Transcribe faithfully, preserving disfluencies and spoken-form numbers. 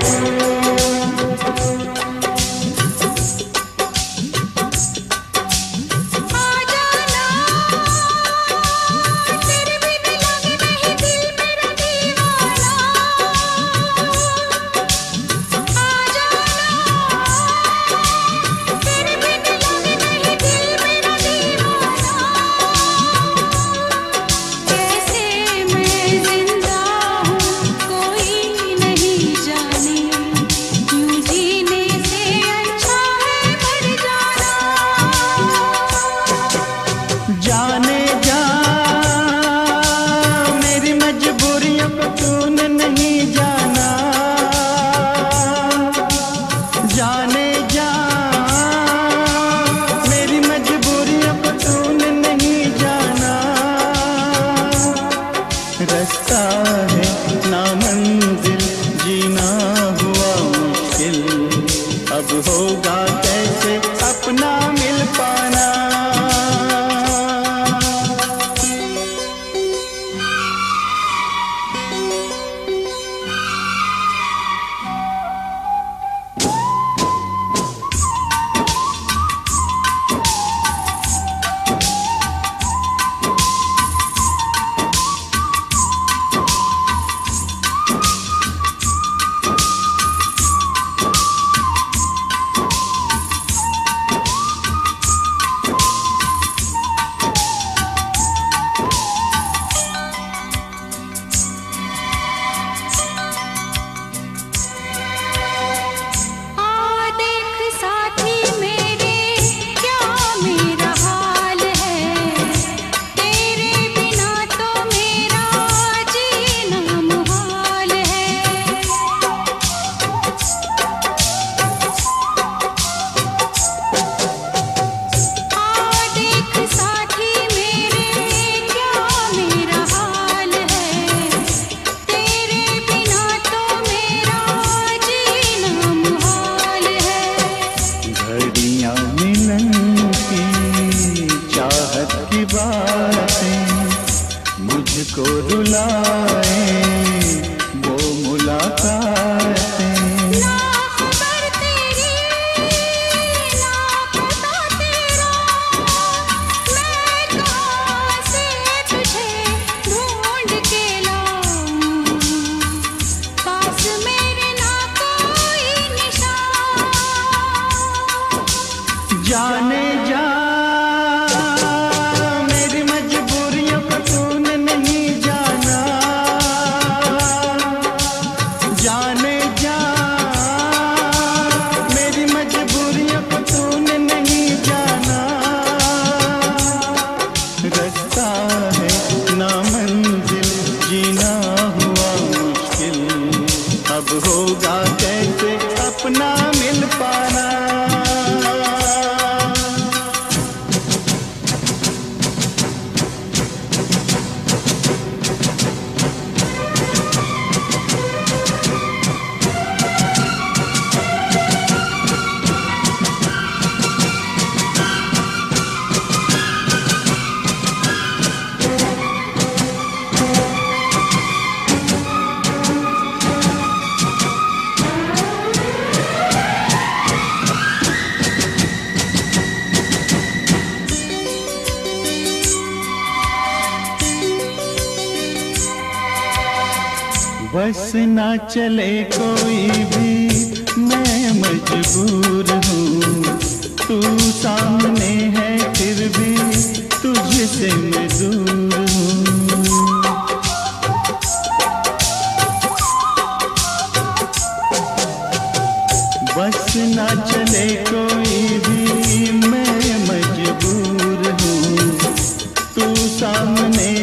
रास्ता है ना मंजिल, जीना हुआ मुश्किल, अब होगा कैसे अपना मिल पाना। मुझको रुलाए वो मुलाकातें, ना खबर तेरी ना पता तेरा, मैं कहाँ से तुझे ढूंढ के लाऊं, पास मेरे ना कोई निशान। जाने जा अब होगा कैसे अपना मिल पाना। बस ना चले कोई भी मैं मजबूर हूँ, तू सामने है फिर भी तुझसे मैं दूर हूँ। बस ना चले कोई भी मैं मजबूर हूँ, तू सामने